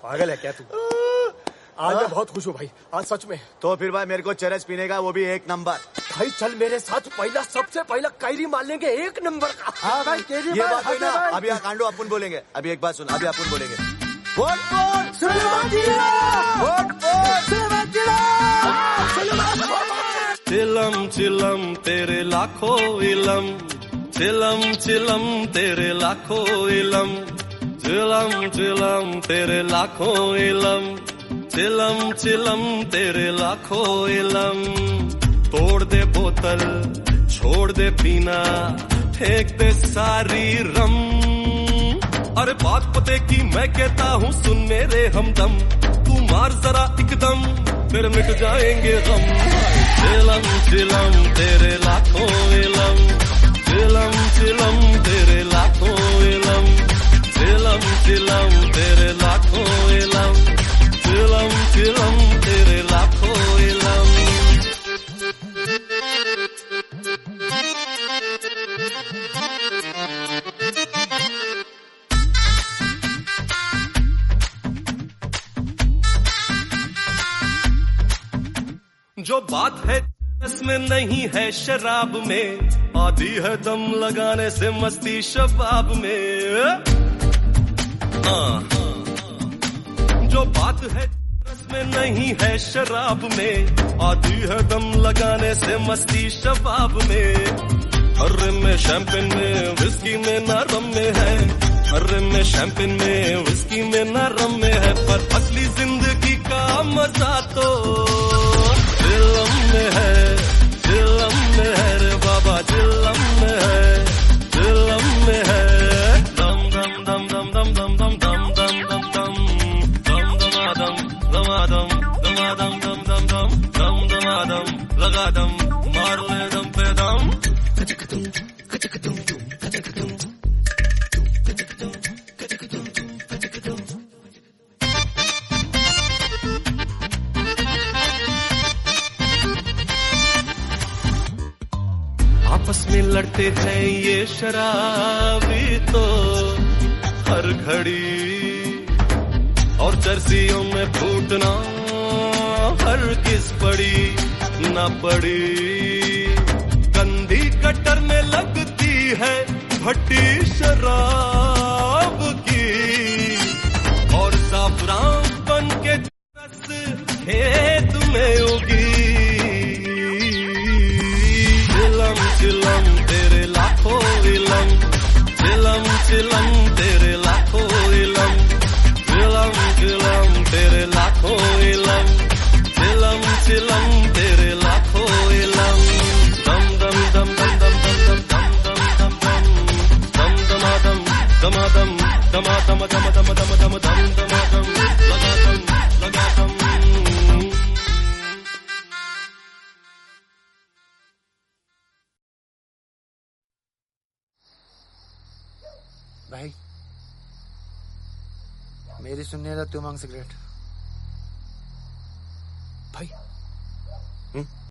पागल है क्या तू? आज मैं बहुत खुश हूँ भाई, आज सच में। तो फिर भाई मेरे को चरस पीने का, वो भी 1 नंबर। भाई चल मेरे साथ, पहला सबसे पहला कायरी मार लेंगे 1 नंबर का। हाँ भाई केरी ये बात हुई ना, अभी कांडो अपन बोलेंगे। अभी एक बात सुन, अभी अपन बोलेंगे वोट वोट सुलेमान जिला, वोट वोट सुलेमान जिला। चिलम चिलम तेरे लाखों इलम, चिलम चिलम तेरे लाखों इलम, चिलम चिलम तेरे लाखों इलम, चिलम चिलम तेरे लाखों इलम। तोड़ दे बोतल, छोड़ दे पीना, फेंक दे सारी रम। अरे बात पते की मैं कहता हूँ, सुन मेरे हमदम, तू मार जरा एकदम, फिर मिट जाएंगे गम। चिलम चिलम तेरे लाखों इलम, चिलम चिलम तेरे लाखों इलम, चिलम चिलम तेरे लाखों इलम, चिलम चिलम तेरे लाखों इलम। जो बात है इसमें नहीं है शराब में, आती है दम लगाने से मस्ती शबाब में। जो बात है इसमें नहीं है शराब में, आती है दम लगाने से मस्ती शबाब में। अरे में शैंपेन में विस्की में ना रम में है, अरे में शैंपेन में विस्की में ना रम में है, पर असली जिंदगी का मजा तो चिलम में है, चिलम में है रे बाबा, चिलम में है, चिलम में है। दम दम दम दम दम दम दम दम दम दम दम दम दमादम दमादम दम दम दम दम दमादम लगा दम, मार ले दम पे दम। आपस में लड़ते हैं ये शराबी तो हर घड़ी, और जर्सियों में फूटना हर किस पड़ी ना पड़ी। गंदी कटर में लगती है भट्टी शराब की, और साफरान बन के रस खेत में उगी। चिलम चिलम तेरे लाखों इलम, चिलम चिलम तेरे लाखों इलम, चिलम चिलम तेरे लाखों इलम, चिलम चिलम तेरे लाखों इलम। दम दम दम दम दम दम दम दम दम दम दम दमादम दमादम दम दम दम दम दम दमादम लगा दम। भाई मेरी सुनने था, तू मांग सिगरेट। भाई